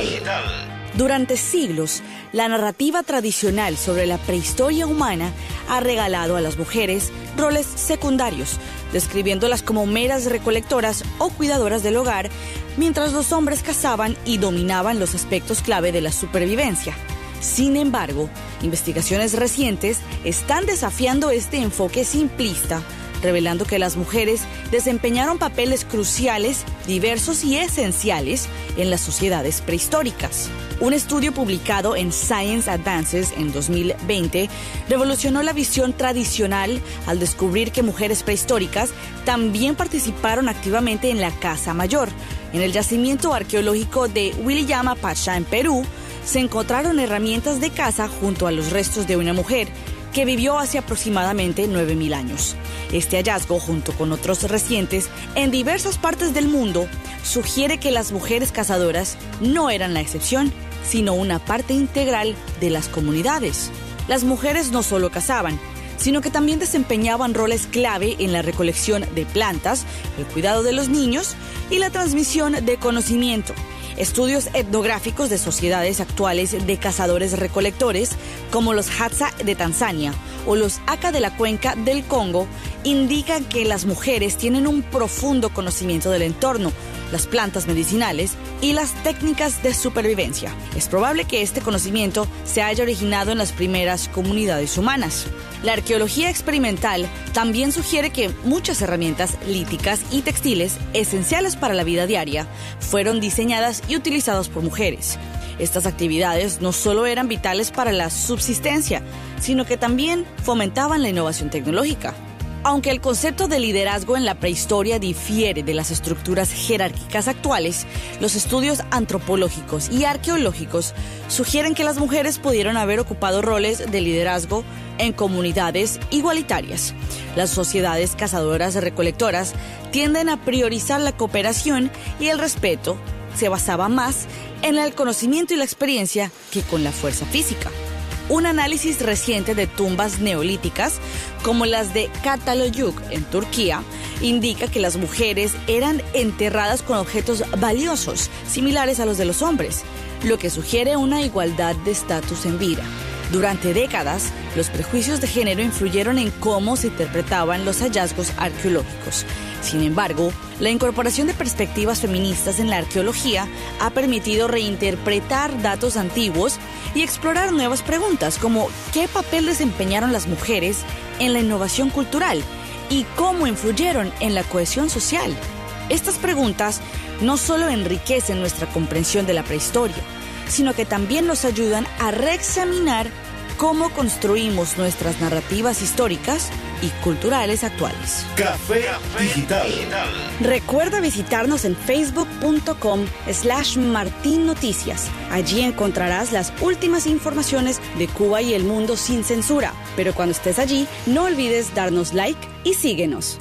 Durante siglos, la narrativa tradicional sobre la prehistoria humana ha regalado a las mujeres roles secundarios, describiéndolas como meras recolectoras o cuidadoras del hogar, mientras los hombres cazaban y dominaban los aspectos clave de la supervivencia. Sin embargo, investigaciones recientes están desafiando este enfoque simplista, revelando que las mujeres desempeñaron papeles cruciales, diversos y esenciales en las sociedades prehistóricas. Un estudio publicado en Science Advances en dos mil veinte revolucionó la visión tradicional al descubrir que mujeres prehistóricas también participaron activamente en la caza mayor. En el yacimiento arqueológico de Wiliyama Pasha en Perú, se encontraron herramientas de caza junto a los restos de una mujer que vivió hace aproximadamente nueve mil años. Este hallazgo, junto con otros recientes en diversas partes del mundo, sugiere que las mujeres cazadoras no eran la excepción, sino una parte integral de las comunidades. Las mujeres no solo cazaban, sino que también desempeñaban roles clave en la recolección de plantas, el cuidado de los niños y la transmisión de conocimiento. Estudios etnográficos de sociedades actuales de cazadores-recolectores, como los Hadza de Tanzania o los Aka de la cuenca del Congo, indican que las mujeres tienen un profundo conocimiento del entorno, las plantas medicinales y las técnicas de supervivencia. Es probable que este conocimiento se haya originado en las primeras comunidades humanas. La arqueología experimental también sugiere que muchas herramientas líticas y textiles esenciales para la vida diaria fueron diseñadas y utilizadas por mujeres. Estas actividades no solo eran vitales para la subsistencia, sino que también fomentaban la innovación tecnológica. Aunque el concepto de liderazgo en la prehistoria difiere de las estructuras jerárquicas actuales, los estudios antropológicos y arqueológicos sugieren que las mujeres pudieron haber ocupado roles de liderazgo en comunidades igualitarias. Las sociedades cazadoras-recolectoras tienden a priorizar la cooperación y el respeto se basaba más en el conocimiento y la experiencia que con la fuerza física. Un análisis reciente de tumbas neolíticas, como las de Catalayuk en Turquía, indica que las mujeres eran enterradas con objetos valiosos, similares a los de los hombres, lo que sugiere una igualdad de estatus en vida. Durante décadas, los prejuicios de género influyeron en cómo se interpretaban los hallazgos arqueológicos. Sin embargo, la incorporación de perspectivas feministas en la arqueología ha permitido reinterpretar datos antiguos y explorar nuevas preguntas como ¿qué papel desempeñaron las mujeres en la innovación cultural y cómo influyeron en la cohesión social? Estas preguntas no solo enriquecen nuestra comprensión de la prehistoria, sino que también nos ayudan a reexaminar cómo construimos nuestras narrativas históricas y culturales actuales. Café Digital. Recuerda visitarnos en facebook.com slash Martín Noticias. Allí encontrarás las últimas informaciones de Cuba y el mundo sin censura. Pero cuando estés allí, no olvides darnos like y síguenos.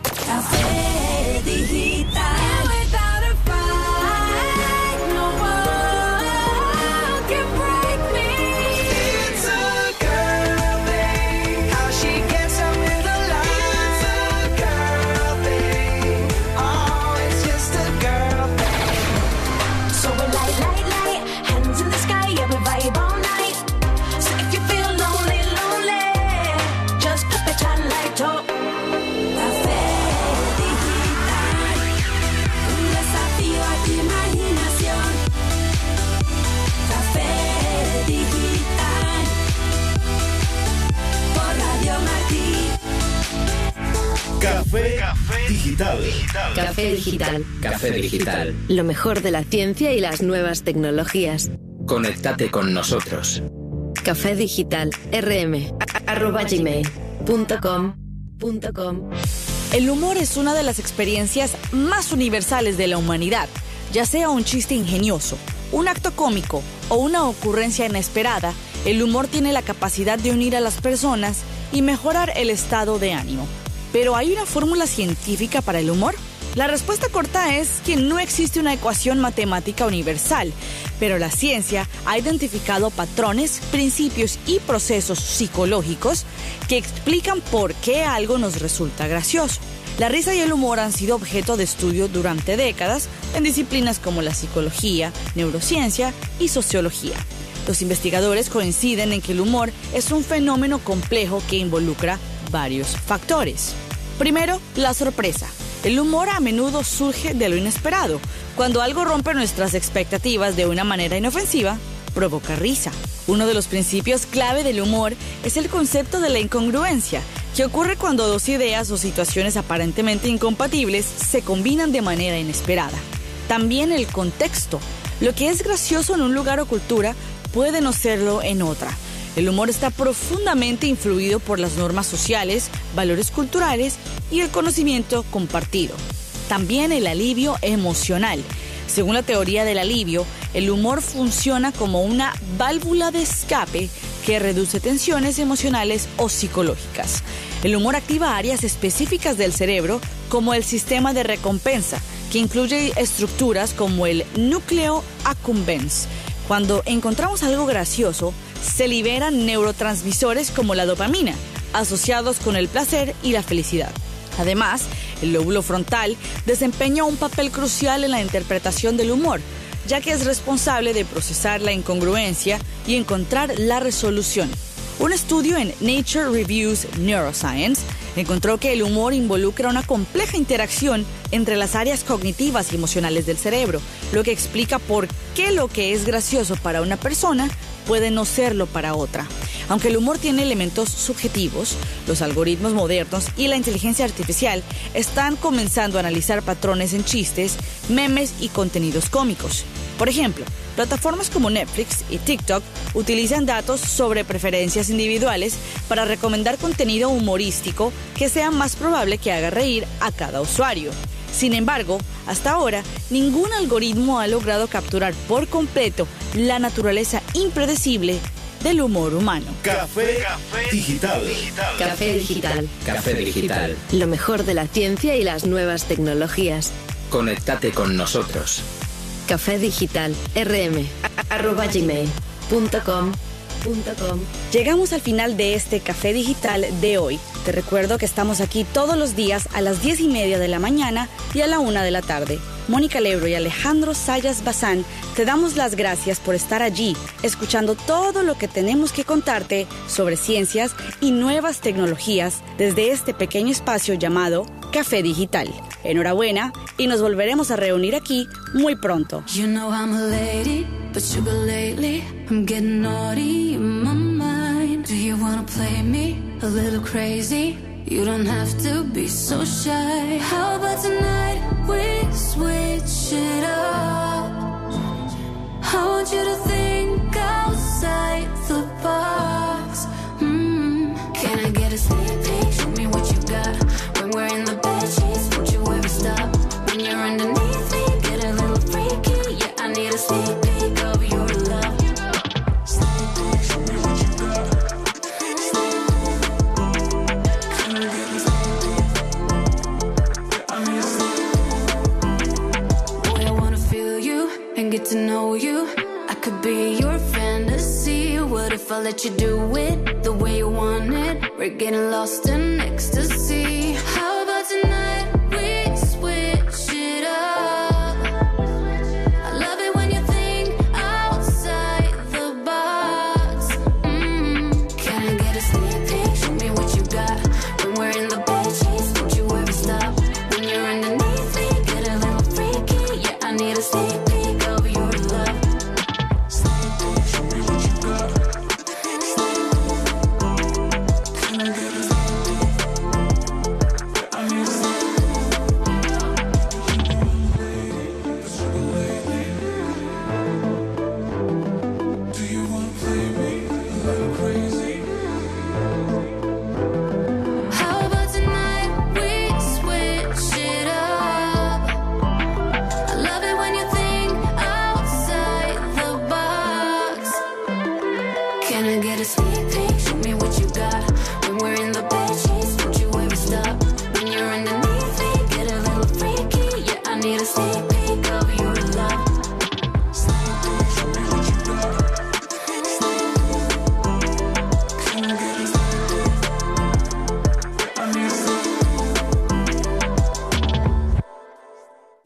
Café Digital. Café Digital. Café Digital. Café Digital. Lo mejor de la ciencia y las nuevas tecnologías. Conéctate con nosotros. Café Digital. rm arroba gmail punto com punto com. El humor es una de las experiencias más universales de la humanidad. Ya sea un chiste ingenioso, un acto cómico o una ocurrencia inesperada, el humor tiene la capacidad de unir a las personas y mejorar el estado de ánimo. ¿Pero hay una fórmula científica para el humor? La respuesta corta es que no existe una ecuación matemática universal, pero la ciencia ha identificado patrones, principios y procesos psicológicos que explican por qué algo nos resulta gracioso. La risa y el humor han sido objeto de estudio durante décadas en disciplinas como la psicología, neurociencia y sociología. Los investigadores coinciden en que el humor es un fenómeno complejo que involucra varios factores. Primero, la sorpresa. El humor a menudo surge de lo inesperado. Cuando algo rompe nuestras expectativas de una manera inofensiva, provoca risa. Uno de los principios clave del humor es el concepto de la incongruencia, que ocurre cuando dos ideas o situaciones aparentemente incompatibles se combinan de manera inesperada. También el contexto. Lo que es gracioso en un lugar o cultura puede no serlo en otra. El humor está profundamente influido por las normas sociales, valores culturales y el conocimiento compartido. También el alivio emocional. Según la teoría del alivio, el humor funciona como una válvula de escape que reduce tensiones emocionales o psicológicas. El humor activa áreas específicas del cerebro como el sistema de recompensa, que incluye estructuras como el núcleo accumbens. Cuando encontramos algo gracioso, se liberan neurotransmisores como la dopamina, asociados con el placer y la felicidad. Además, el lóbulo frontal desempeña un papel crucial en la interpretación del humor, ya que es responsable de procesar la incongruencia y encontrar la resolución. Un estudio en Nature Reviews Neuroscience encontró que el humor involucra una compleja interacción entre las áreas cognitivas y emocionales del cerebro, lo que explica por qué lo que es gracioso para una persona puede no serlo para otra. Aunque el humor tiene elementos subjetivos, los algoritmos modernos y la inteligencia artificial están comenzando a analizar patrones en chistes, memes y contenidos cómicos. Por ejemplo, plataformas como Netflix y TikTok utilizan datos sobre preferencias individuales para recomendar contenido humorístico que sea más probable que haga reír a cada usuario. Sin embargo, hasta ahora, ningún algoritmo ha logrado capturar por completo la naturaleza impredecible del humor humano. Café Digital. Café Digital. Café Digital. Lo mejor de la ciencia y las nuevas tecnologías. Conéctate con nosotros. Café Digital. rm arroba gmail punto com punto com. Llegamos al final de este Café Digital de hoy. Te recuerdo que estamos aquí todos los días a las diez y media de la mañana y a la una de la tarde. Mónica Lebro y Alejandro Sayas Bazán, te damos las gracias por estar allí, escuchando todo lo que tenemos que contarte sobre ciencias y nuevas tecnologías desde este pequeño espacio llamado Café Digital. Enhorabuena y nos volveremos a reunir aquí muy pronto. You know I'm a lady, but sugar lately I'm getting naughty in my mind. Do you wanna play me a little crazy? You don't have to be so shy. How about tonight we switch it up? I want you to think outside the box. Mm. Can I get a sneak peek? Show me what you got. When we're in the bed sheets, won't you ever stop? When you're underneath me, get a little freaky. Yeah, I need a sneak peek of your love. Sneak peek, show me what you got. And get to know you. I could be your fantasy. What if I let you do it the way you want it? We're getting lost in ecstasy. How about tonight we switch it up? I love it when you think outside the box. Mm. Can I get a sneak peek? Show me what you got. When we're in the bed sheets, don't you ever stop. When you're underneath me, get a little freaky. Yeah, I need a sneak peek.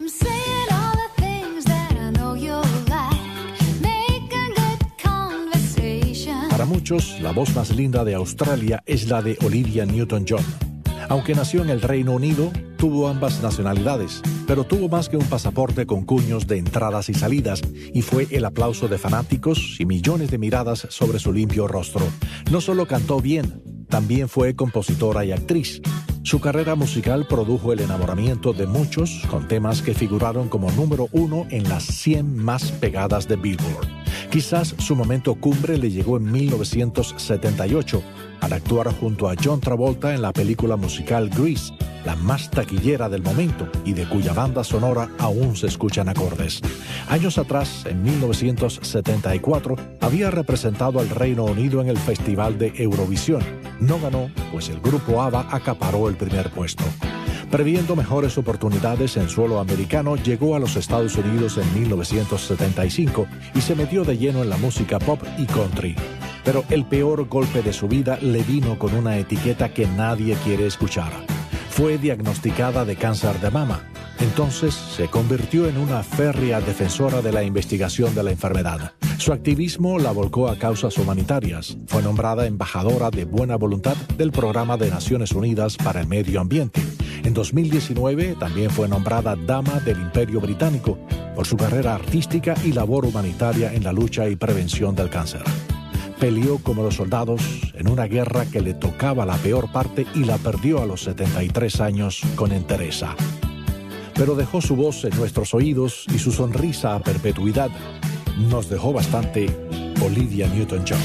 saying all the things that I know you'll like. Make a good conversation. Para muchos, la voz más linda de Australia es la de Olivia Newton-John. Aunque nació en el Reino Unido, tuvo ambas nacionalidades, pero tuvo más que un pasaporte con cuños de entradas y salidas, y fue el aplauso de fanáticos y millones de miradas sobre su limpio rostro. No solo cantó bien, también fue compositora y actriz. Su carrera musical produjo el enamoramiento de muchos con temas que figuraron como número uno en las cien más pegadas de Billboard. Quizás su momento cumbre le llegó en mil novecientos setenta y ocho, al actuar junto a John Travolta en la película musical Grease, la más taquillera del momento y de cuya banda sonora aún se escuchan acordes. Años atrás, en mil novecientos setenta y cuatro, había representado al Reino Unido en el Festival de Eurovisión. No ganó, pues el grupo ABBA acaparó el primer puesto. Previendo mejores oportunidades en suelo americano, llegó a los Estados Unidos en mil novecientos setenta y cinco y se metió de lleno en la música pop y country. Pero el peor golpe de su vida le vino con una etiqueta que nadie quiere escuchar. Fue diagnosticada de cáncer de mama. Entonces se convirtió en una férrea defensora de la investigación de la enfermedad. Su activismo la volcó a causas humanitarias. Fue nombrada embajadora de buena voluntad del Programa de Naciones Unidas para el Medio Ambiente. En dos mil diecinueve también fue nombrada Dama del Imperio Británico por su carrera artística y labor humanitaria en la lucha y prevención del cáncer. Peleó como los soldados en una guerra que le tocaba la peor parte y la perdió a los setenta y tres años con entereza. Pero dejó su voz en nuestros oídos y su sonrisa a perpetuidad. Nos dejó bastante Olivia Newton-John.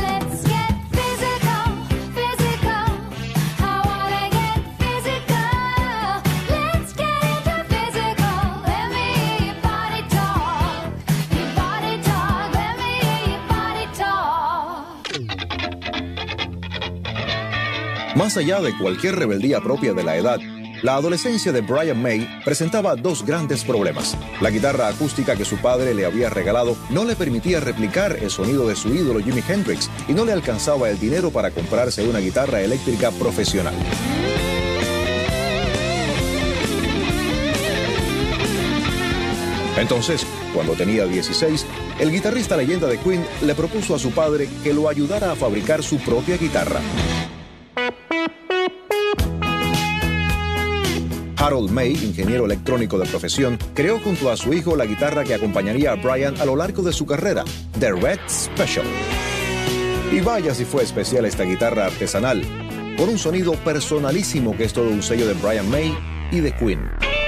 Más allá de cualquier rebeldía propia de la edad, la adolescencia de Brian May presentaba dos grandes problemas. La guitarra acústica que su padre le había regalado no le permitía replicar el sonido de su ídolo Jimi Hendrix y no le alcanzaba el dinero para comprarse una guitarra eléctrica profesional. Entonces, cuando tenía dieciséis, el guitarrista leyenda de Queen le propuso a su padre que lo ayudara a fabricar su propia guitarra. Harold May, ingeniero electrónico de profesión, creó junto a su hijo la guitarra que acompañaría a Brian a lo largo de su carrera, The Red Special. Y vaya si fue especial esta guitarra artesanal, con un sonido personalísimo que es todo un sello de Brian May y de Queen.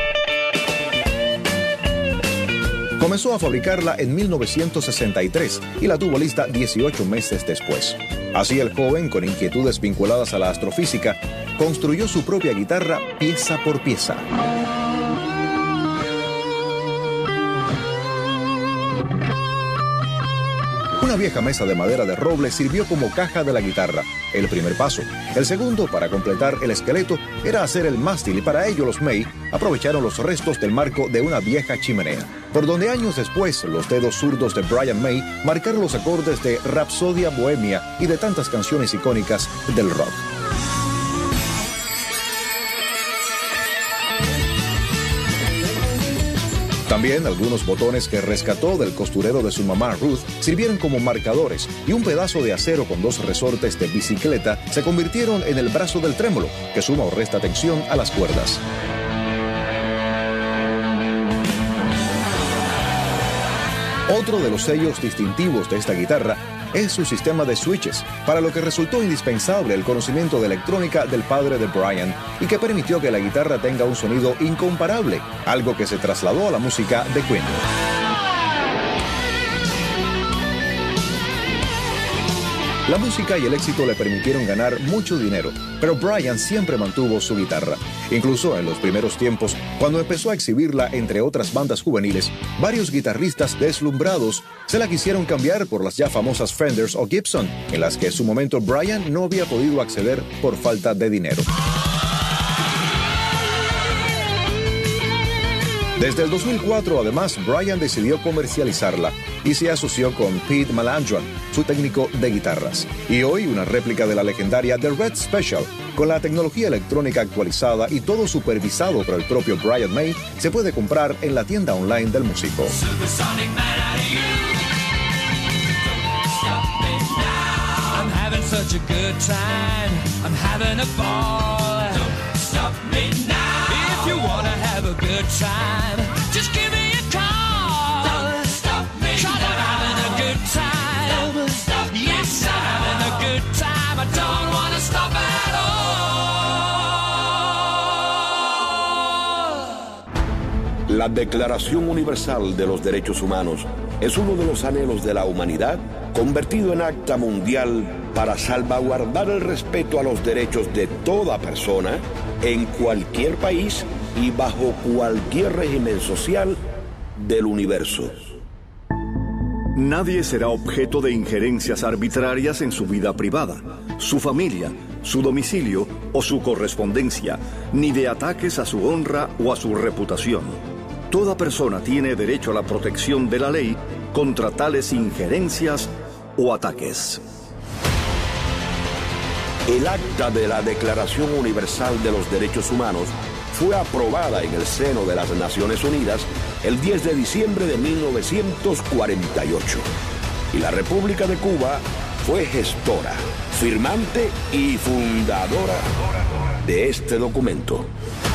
Comenzó a fabricarla en mil novecientos sesenta y tres y la tuvo lista dieciocho meses después. Así el joven, con inquietudes vinculadas a la astrofísica, construyó su propia guitarra pieza por pieza. Una vieja mesa de madera de roble sirvió como caja de la guitarra, el primer paso. El segundo, para completar el esqueleto, era hacer el mástil y para ello los May aprovecharon los restos del marco de una vieja chimenea, por donde años después los dedos zurdos de Brian May marcaron los acordes de Rapsodia Bohemia y de tantas canciones icónicas del rock. También algunos botones que rescató del costurero de su mamá Ruth sirvieron como marcadores y un pedazo de acero con dos resortes de bicicleta se convirtieron en el brazo del trémolo, que suma o resta tensión a las cuerdas. Otro de los sellos distintivos de esta guitarra es su sistema de switches, para lo que resultó indispensable el conocimiento de electrónica del padre de Brian y que permitió que la guitarra tenga un sonido incomparable, algo que se trasladó a la música de Queen. La música y el éxito le permitieron ganar mucho dinero, pero Brian siempre mantuvo su guitarra. Incluso en los primeros tiempos, cuando empezó a exhibirla entre otras bandas juveniles, varios guitarristas deslumbrados se la quisieron cambiar por las ya famosas Fenders o Gibson, en las que en su momento Brian no había podido acceder por falta de dinero. Desde el dos mil cuatro, además, Brian decidió comercializarla y se asoció con Pete Melandron, su técnico de guitarras. Y hoy, una réplica de la legendaria The Red Special, con la tecnología electrónica actualizada y todo supervisado por el propio Brian May, se puede comprar en la tienda online del músico. I'm having such a good time. I'm having a ball. Don't stop me now. If you wanna have a good time, just give me a call. Don't stop me now. I'm having a good time. Don't stop me yes, now. I'm having a good time. I don't wanna stop at all. La Declaración Universal de los Derechos Humanos es uno de los anhelos de la humanidad convertido en acta mundial para salvaguardar el respeto a los derechos de toda persona en cualquier país y bajo cualquier régimen social del universo. Nadie será objeto de injerencias arbitrarias en su vida privada, su familia, su domicilio o su correspondencia, ni de ataques a su honra o a su reputación. Toda persona tiene derecho a la protección de la ley contra tales injerencias o ataques. El acta de la Declaración Universal de los Derechos Humanos fue aprobada en el seno de las Naciones Unidas el diez de diciembre de mil novecientos cuarenta y ocho. Y la República de Cuba fue gestora, firmante y fundadora de este documento.